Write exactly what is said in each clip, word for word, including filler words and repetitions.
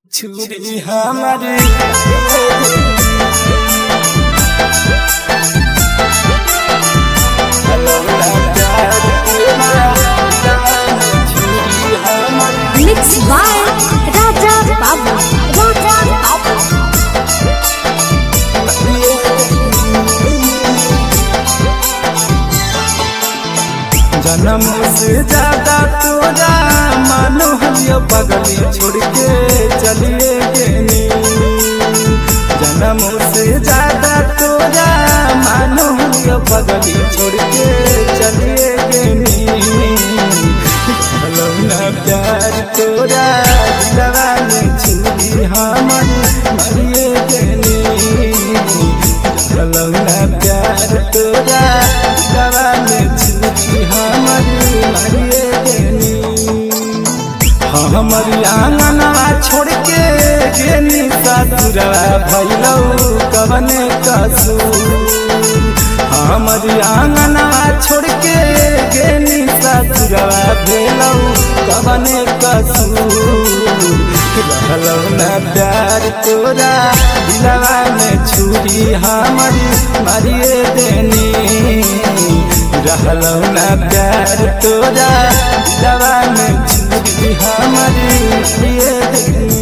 छुरी हमारे Mixed by Raja Babu. Raja Babu. जन्म से ज्यादा तोरा मानो हलियो पगली छोड़ के चलिए गेनी। जन्म से ज्यादा तोरा मानो हलियो पगली छोड़ के चलिए गेनी। ना प्यार तोरा दिलवा में छुरी हमर मरिए गेनी। ना प्यार तोरा दिलवा में छुरी हमर मरिए गेनी। हमर आंगनवा छोड़ के गेनी ससुरवा भइलौ कवने कसूर। हमर आंगनवा छोड़ के गेनी ससुरवा भेलौ कवने कसूर। रहलौ ना प्यार तोरा दिलवा में छुरी हमर मारिए देनी। रहलौ ना प्यार तोरा दिलवा में छुरी हमर मारिए देनी।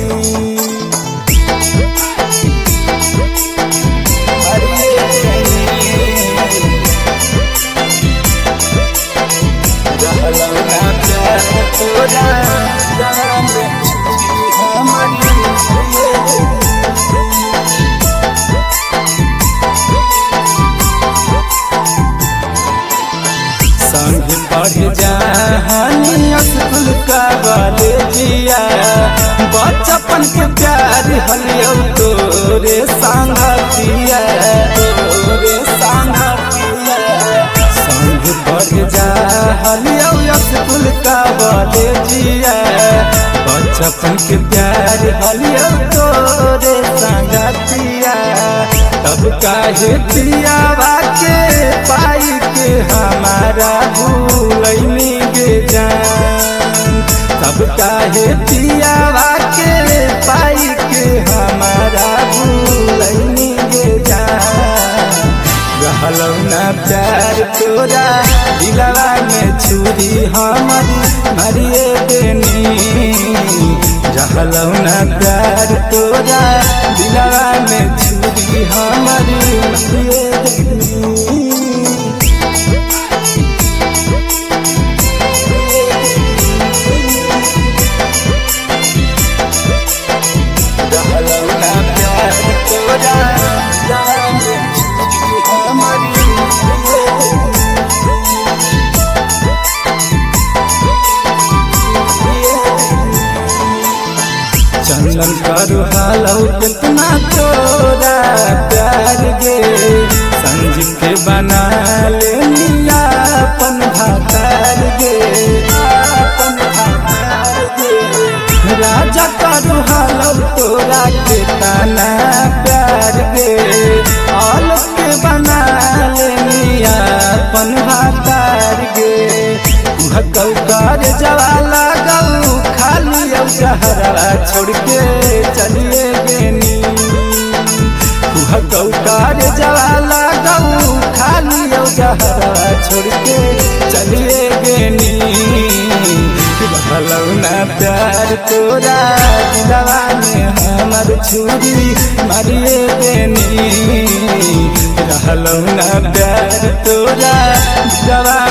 संग पढ़ जहानी स्कूल का कॉलेजिया। बचपन के प्यार हलियो तोरे संगतिया तोरे संगतिया। संग पढ़ जहानियो स्कूल का कॉलेजिया। बचपन के प्यार हलियो तोरे संगतिया। तब काहे पियावा के पाई के हमारा भूलैनी गे जान। तब काहे पियावा के पाई के हमारा भूलैनी गे जान। रहलौ ना प्यार तोरा दिलवा में छुरी हमर मारिए देनी। रहलौ ना प्यार तोरा दिलवा में छुरी हमर मारिए देनी। चंदन करू हालौ कितना तोरा प्यार गे। संजीव के बना ले अपन भातार गे अपन भातार गे। राजा करू हालौ तोरा कितना प्यार गे। आलोक के बना ले अपन भातार गे। भगौ कर जवाला गौ खाली जहरा छोड़ के चलिए गेनी। भगौ कर जवाला गौ खाली जहरा छोड़ के चलिए गेनी। रहलौ ना प्यार तोरा दिलवा में हमर छुरी मारिए देनी। रहलौ ना प्यार तोरा दिलवा